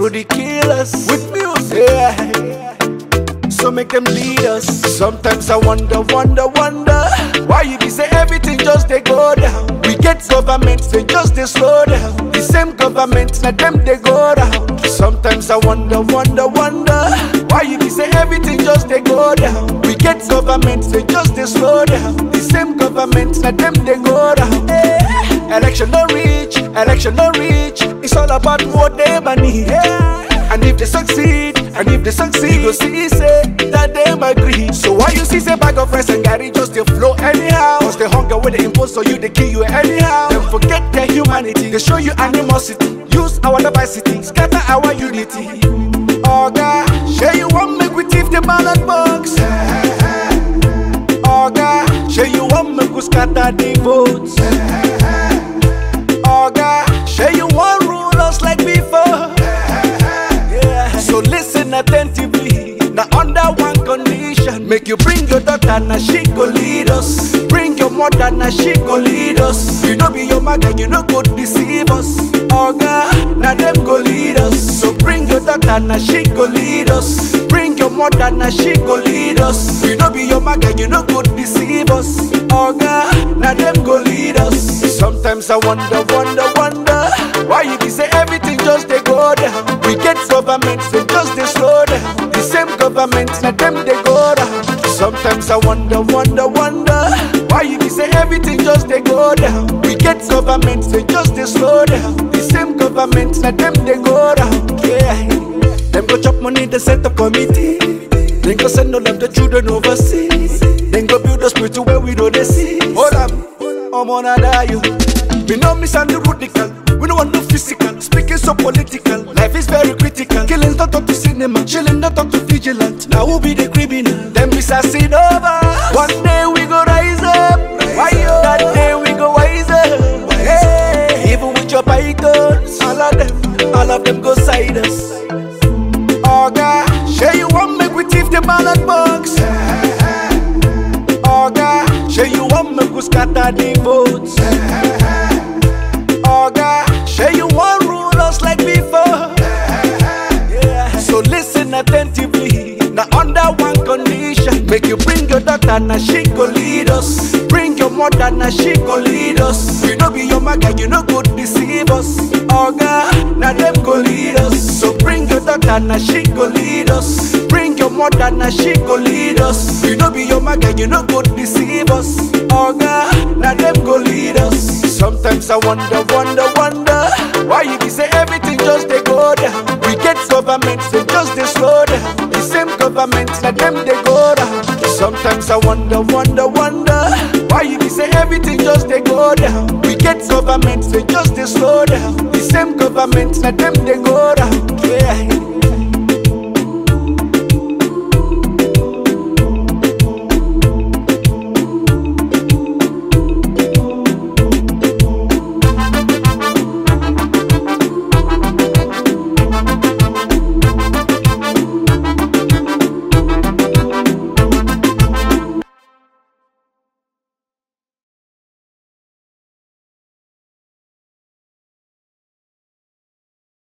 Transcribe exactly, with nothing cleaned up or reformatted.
will they kill us with music. Yeah. So make them lead us. Sometimes I wonder, wonder, wonder why you be say everything just they go down. We get governments, they just they slow down. The same government, now them they go down. Sometimes I wonder, wonder, wonder why you be say everything just they go down. We get governments, they just they slow down. The same government, now them they go down. Hey. Election no reach, election no reach. It's all about what they money. Hey. And if they succeed, and if they succeed, you go see say that them agree. So why you see say bag of rice and Gary just they flow anyhow? Cause the hunger where they impose so you they kill you anyhow. Then forget their humanity, they show you animosity. Use our diversity, scatter our unity. Oh God, share you want make we thief the ballot box. Oh God, share you want make we scatter the votes. Oh God, share you want rule us like before. So listen attentively, now under one condition. Make you bring your daughter, now she go lead us. Bring your mother, now she go lead us. You know be your maga, you know go deceive us. Oh God, now them go lead us. So bring your daughter, now she go lead us. Bring your mother, now she go lead us. You know be your maga, you know go deceive us. Oh God, now them go lead us. Sometimes I wonder, wonder, wonder why you be say everything just they go down. We get governments, they just they slow down. The same government, now them they go down. Sometimes I wonder, wonder, wonder why you be say everything just they go down. We get governments, they just they slow down. The same government, now them they go down. Yeah. Them go chop money, they set up committee. Then go send all of the children overseas. Then go build a spiritual where we know they see. Hold up, I'm on a die. We know miss and the radical. We don't want no physical. Speaking so political. Life is very critical. Killing don't talk to cinema. Chilling don't talk to vigilant. Now who be the criminal? Them be sassing over. One day we go rise up. Why yo? That day we go wise up. Hey, even with your pythons, all of them, all of them go side us. Oh God, share you want make we thief the ballot box. Oh God, share you want make we scatter the votes. Oh God, share you want rule us like before. Yeah. So listen attentively, now under one condition. Make you bring your daughter, now she go lead us. Bring your mother, now she go lead us. You know be your maga, you know go deceive us. Oh God, now them go lead us. So bring your daughter, now she go lead us. Bring your mother, now she go lead us. You know be your maga, you know go deceive us. Oh God, now them go lead us. Sometimes I wonder, wonder, wonder why you be say everything just they go down. We get governments, they just they slow down. The same government, now them they go down. Sometimes I wonder, wonder, wonder why you be say everything just they go down. We get governments, they just they slow down. The same government, now them they go down. Yeah.